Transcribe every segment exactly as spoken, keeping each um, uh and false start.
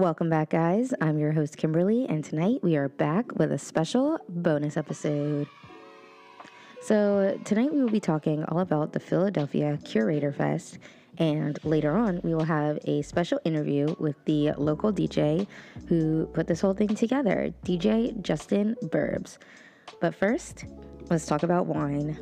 Welcome back, guys. I'm your host, Kimberly, and tonight we are back with a special bonus episode. So, tonight we will be talking all about the Philadelphia Curator Fest, and later on we will have a special interview with the local D J who put this whole thing together, D J Justin Burbs. But first, let's talk about wine.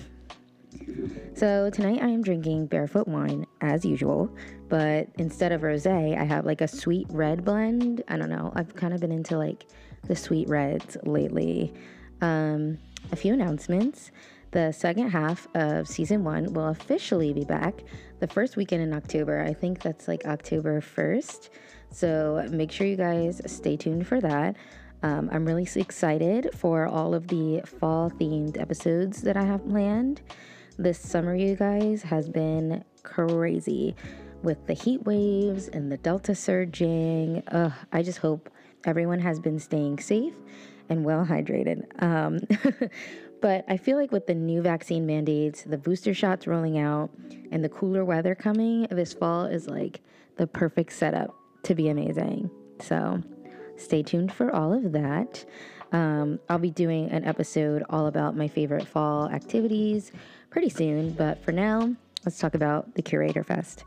So tonight I am drinking Barefoot wine as usual, but instead of rosé, I have like a sweet red blend. I don't know. I've kind of been into like the sweet reds lately. Um, a few announcements. The second half of season one will officially be back the first weekend in October. I think that's like October first. So make sure you guys stay tuned for that. Um, I'm really excited for all of the fall themed episodes that I have planned. This summer, you guys, has been crazy with the heat waves and the Delta surging. Ugh, I just hope everyone has been staying safe and well hydrated. Um, but I feel like with the new vaccine mandates, the booster shots rolling out, and the cooler weather coming, this fall is like the perfect setup to be amazing. So stay tuned for all of that. Um, I'll be doing an episode all about my favorite fall activities pretty soon, but for now, let's talk about the Curator Fest.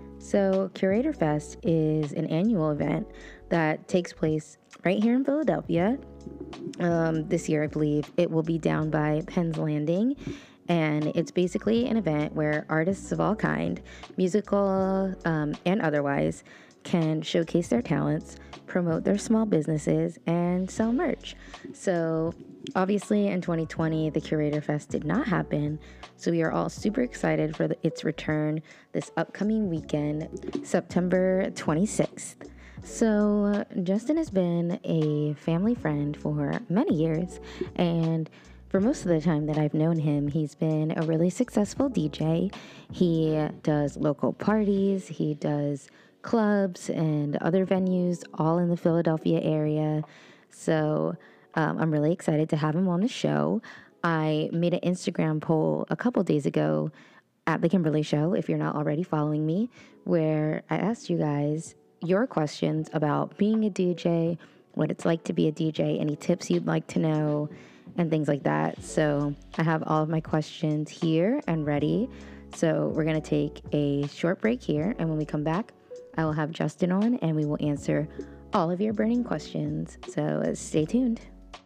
So Curator Fest is an annual event that takes place right here in Philadelphia. Um, this year, I believe it will be down by Penn's Landing, and it's basically an event where artists of all kind, musical um, and otherwise, can showcase their talents, promote their small businesses, and sell merch. So obviously in twenty twenty, the Curator Fest did not happen, so we are all super excited for the, its return this upcoming weekend, September twenty-sixth. So uh, Justin has been a family friend for many years, and for most of the time that I've known him, he's been a really successful D J. He does local parties, he does clubs and other venues all in the Philadelphia area. So um, I'm really excited to have him on the show. I made an Instagram poll a couple days ago at The Kimberly Show, if you're not already following me, where I asked you guys your questions about being a D J, what it's like to be a D J, any tips you'd like to know, and things like that. So I have all of my questions here and ready. So we're going to take a short break here, and when we come back, I will have Justin on, and we will answer all of your burning questions. So uh, stay tuned.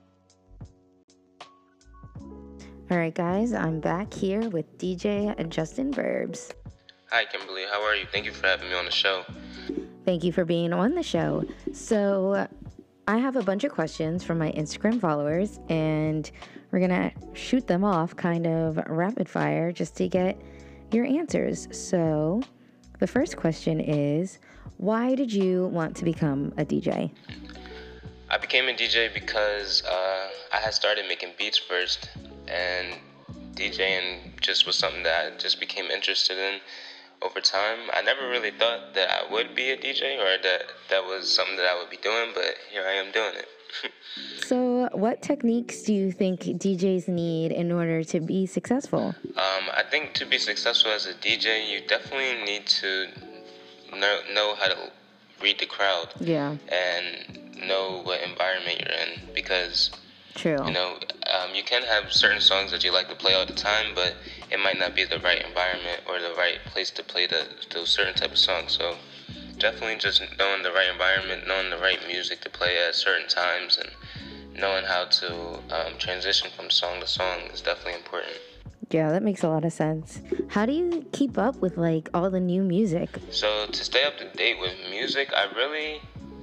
All right, guys, I'm back here with D J Justin Burbs. Hi, Kimberly. How are you? Thank you for having me on the show. Thank you for being on the show. So I have a bunch of questions from my Instagram followers, and we're going to shoot them off kind of rapid fire just to get your answers. So the first question is, why did you want to become a D J? I became a D J because uh, I had started making beats first, and DJing just was something that I just became interested in over time. I never really thought that I would be a D J or that that was something that I would be doing, but here I am doing it. So what techniques do you think D Js need in order to be successful? Um, I think to be successful as a D J, you definitely need to know, know how to read the crowd. Yeah. And know what environment you're in, because True. You know, um, you can have certain songs that you like to play all the time, but it might not be the right environment or the right place to play the, those certain type of songs. So definitely just knowing the right environment, knowing the right music to play at certain times, and knowing how to um, transition from song to song is definitely important. Yeah, that makes a lot of sense. How do you keep up with like all the new music? So to stay up to date with music, I really,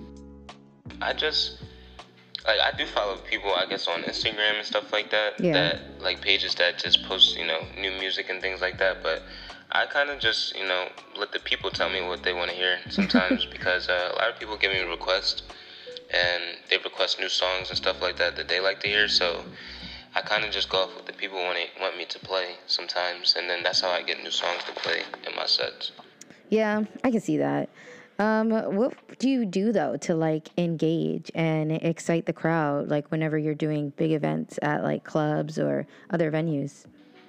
I just, like, I do follow people, I guess, on Instagram and stuff like that. Yeah. That, like, pages that just post, you know, new music and things like that. But I kind of just, you know, let the people tell me what they want to hear sometimes because uh, a lot of people give me requests and they request new songs and stuff like that that they like to hear. So I kind of just go off what the people want to, want me to play sometimes, and then that's how I get new songs to play in my sets. Yeah, I can see that. Um, what do you do though to like engage and excite the crowd, like whenever you're doing big events at like clubs or other venues?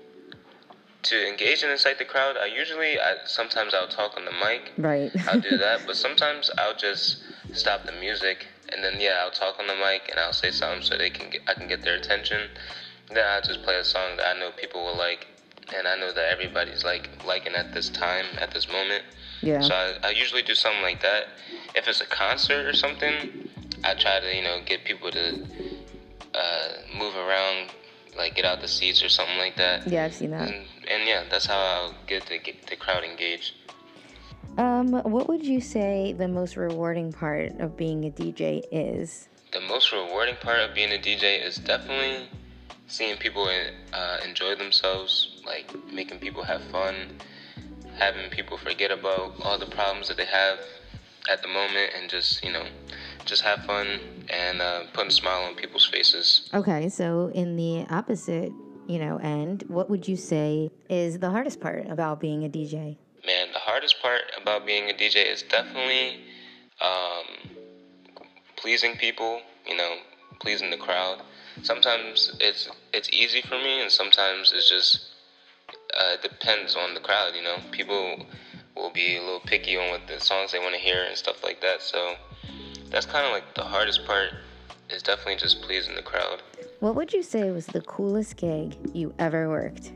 To engage and incite the crowd, I usually, I sometimes I'll talk on the mic. Right. I'll do that, but sometimes I'll just stop the music, and then yeah, I'll talk on the mic and I'll say something so they can get, I can get their attention. Then I'll just play a song that I know people will like, and I know that everybody's like liking at this time, at this moment. Yeah. So I, I usually do something like that. If it's a concert or something, I try to, you know, get people to uh, move around, like get out the seats or something like that. Yeah, I've seen that. And, and yeah, that's how I'll get the, get the crowd engaged. Um, what would you say the most rewarding part of being a D J is? The most rewarding part of being a D J is definitely seeing people uh, enjoy themselves, like making people have fun, having people forget about all the problems that they have at the moment, and just, you know, just have fun and uh, put a smile on people's faces. Okay, so in the opposite, you know, end, what would you say is the hardest part about being a D J? Man, the hardest part about being a D J is definitely um, pleasing people, you know, pleasing the crowd. Sometimes it's it's easy for me, and sometimes it's just uh, it depends on the crowd, you know. People will be a little picky on what the songs they want to hear and stuff like that. So that's kind of like the hardest part, is definitely just pleasing the crowd. What would you say was the coolest gig you ever worked?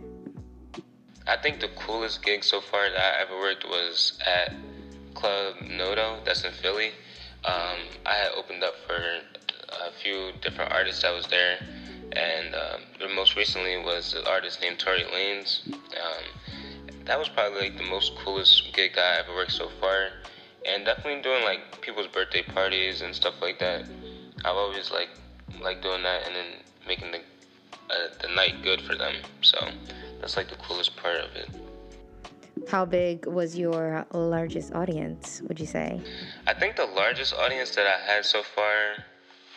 I think the coolest gig so far that I ever worked was at Club Noto, that's in Philly. Um, I had opened up for a few different artists that was there, and um, the most recently was an artist named Tory Lanez. Um, that was probably like the most coolest gig I ever worked so far, and definitely doing like people's birthday parties and stuff like that. I've always like like doing that, and then making the uh, the night good for them. So that's like the coolest part of it. How big was your largest audience, would you say? I think the largest audience that I had so far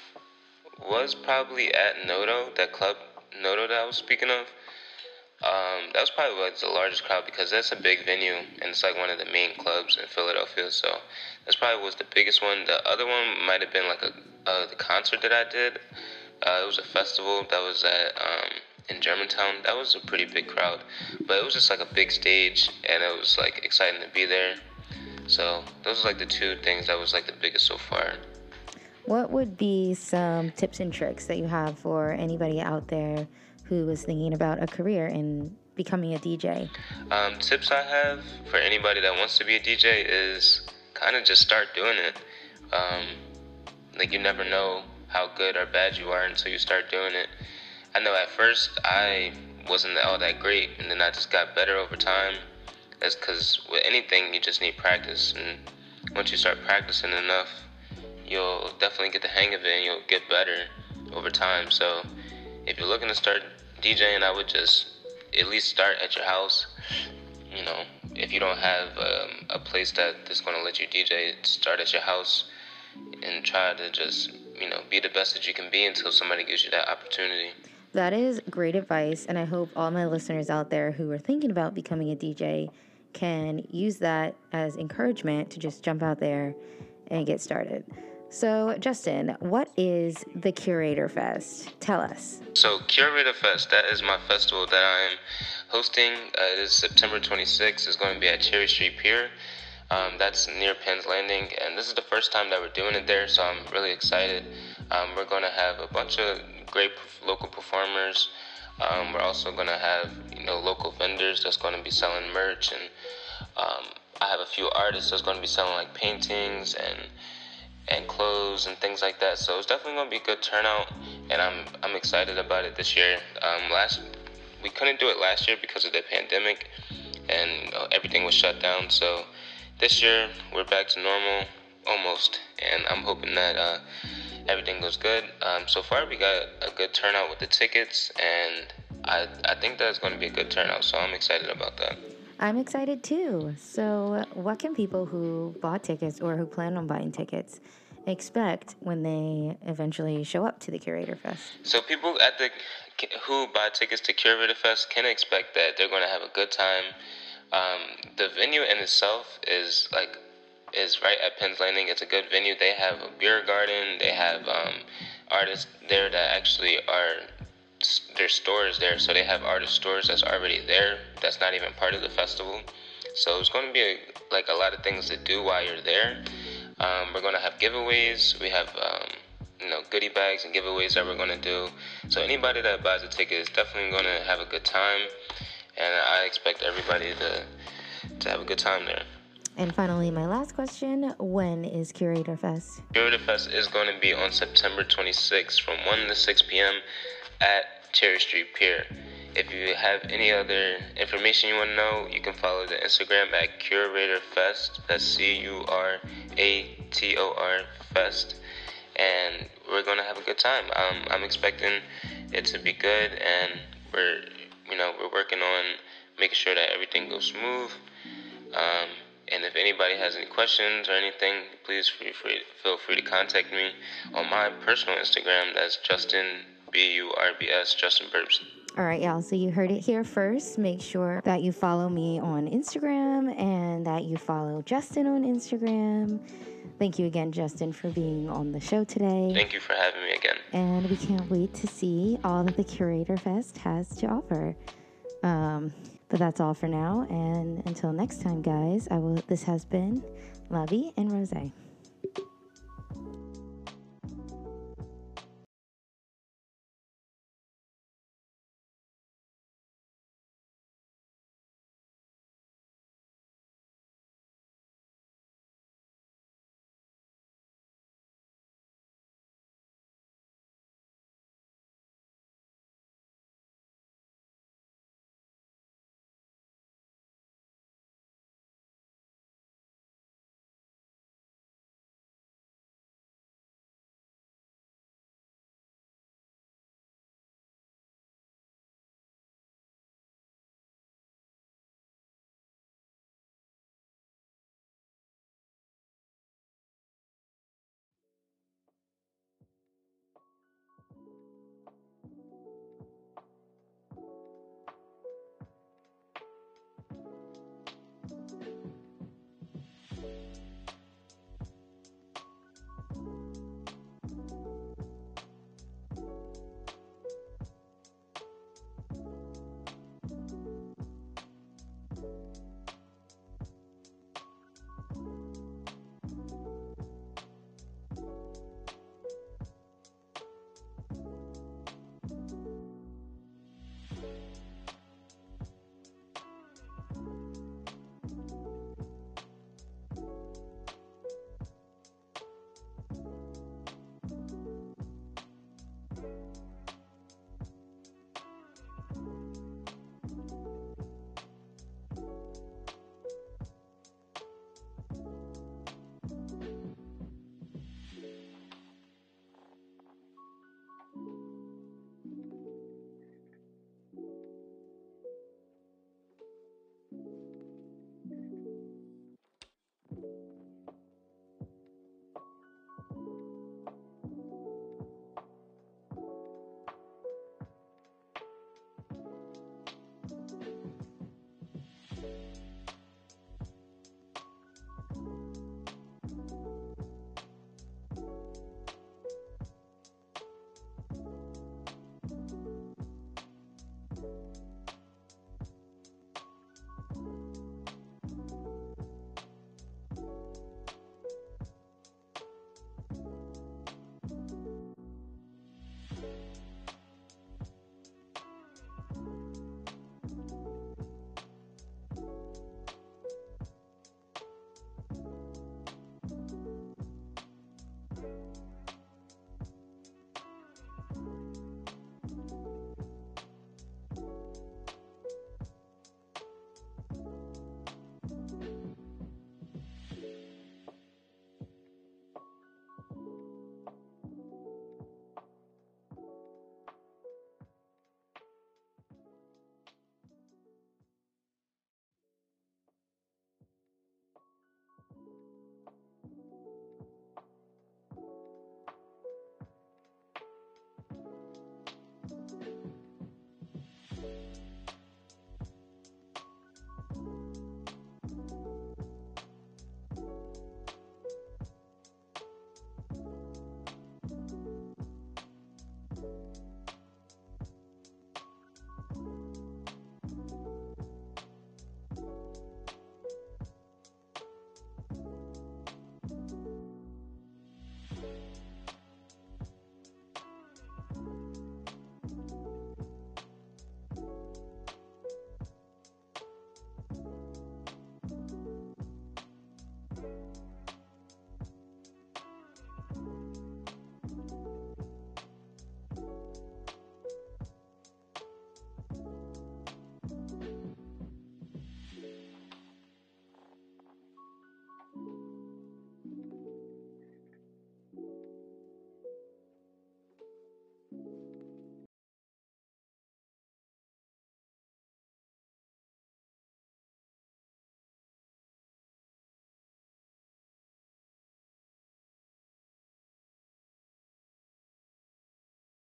was probably at Noto, that club Noto that I was speaking of. Um, that was probably like the largest crowd, because that's a big venue and it's like one of the main clubs in Philadelphia. So that's probably was the biggest one. The other one might have been like a uh, the concert that I did. Uh, it was a festival that was at um, in Germantown. That was a pretty big crowd, but it was just like a big stage, and it was like exciting to be there. So those are like the two things that was like the biggest so far. What would be some tips and tricks that you have for anybody out there who is thinking about a career in becoming a D J? Um, tips I have for anybody that wants to be a D J is kind of just start doing it. Um, like you never know how good or bad you are until you start doing it. I know at first I wasn't all that great, and then I just got better over time. That's because with anything you just need practice, and once you start practicing enough, you'll definitely get the hang of it and you'll get better over time. So if you're looking to start DJing, I would just at least start at your house. You know, if you don't have um, a place that is going to let you D J, start at your house and try to just, you know, be the best that you can be until somebody gives you that opportunity. That is great advice, and I hope all my listeners out there who are thinking about becoming a D J can use that as encouragement to just jump out there and get started. So, Justin, what is the Curator Fest? Tell us. So, Curator Fest, that is my festival that I am hosting. Uh, it is September twenty-sixth. It's going to be at Cherry Street Pier. Um, that's near Penn's Landing, and this is the first time that we're doing it there, so I'm really excited. Um, we're going to have a bunch of great local performers. Um, we're also going to have, you know, local vendors that's going to be selling merch, and um, I have a few artists that's going to be selling like paintings and and clothes and things like that. So it's definitely going to be a good turnout, and I'm I'm excited about it this year. Um, last we couldn't do it last year because of the pandemic, and you know, everything was shut down. So this year we're back to normal almost, and I'm hoping that uh, everything goes good. Um, so far we got a good turnout with the tickets, and I I think that's going to be a good turnout. So I'm excited about that. I'm excited too. So what can people who bought tickets or who plan on buying tickets expect when they eventually show up to the Curator Fest? So people at the who buy tickets to Curator Fest can expect that they're going to have a good time. Um, the venue in itself is like is right at Penn's Landing. It's a good venue. They have a beer garden. They have um, artists there that actually are. There's stores there, so they have artist stores that's already there. That's not even part of the festival. So it's going to be a, like a lot of things to do while you're there. Um, we're gonna have giveaways. We have um, you know goodie bags and giveaways that we're gonna do. So anybody that buys a ticket is definitely gonna have a good time, and I expect everybody to to have a good time there. And finally, my last question, when is Curator Fest? Curator Fest is going to be on September twenty-sixth from one to six p.m. at Cherry Street Pier. If you have any other information you want to know, you can follow the Instagram at Curator Fest. That's C U R A T O R Fest. And we're going to have a good time. Um, I'm expecting it to be good, and we're, you know, we're working on making sure that everything goes smooth. Um, and if anybody has any questions or anything, please feel free, feel free to contact me on my personal Instagram. That's Justin, B U R B S, Justin Burbs. All right, y'all. So you heard it here first. Make sure that you follow me on Instagram and that you follow Justin on Instagram. Thank you again, Justin, for being on the show today. Thank you for having me again. And we can't wait to see all that the Curator Fest has to offer. Um, but that's all for now. And until next time, guys, I will. This has been Lovey and Rose.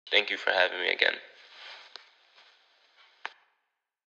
Thank you for having me again.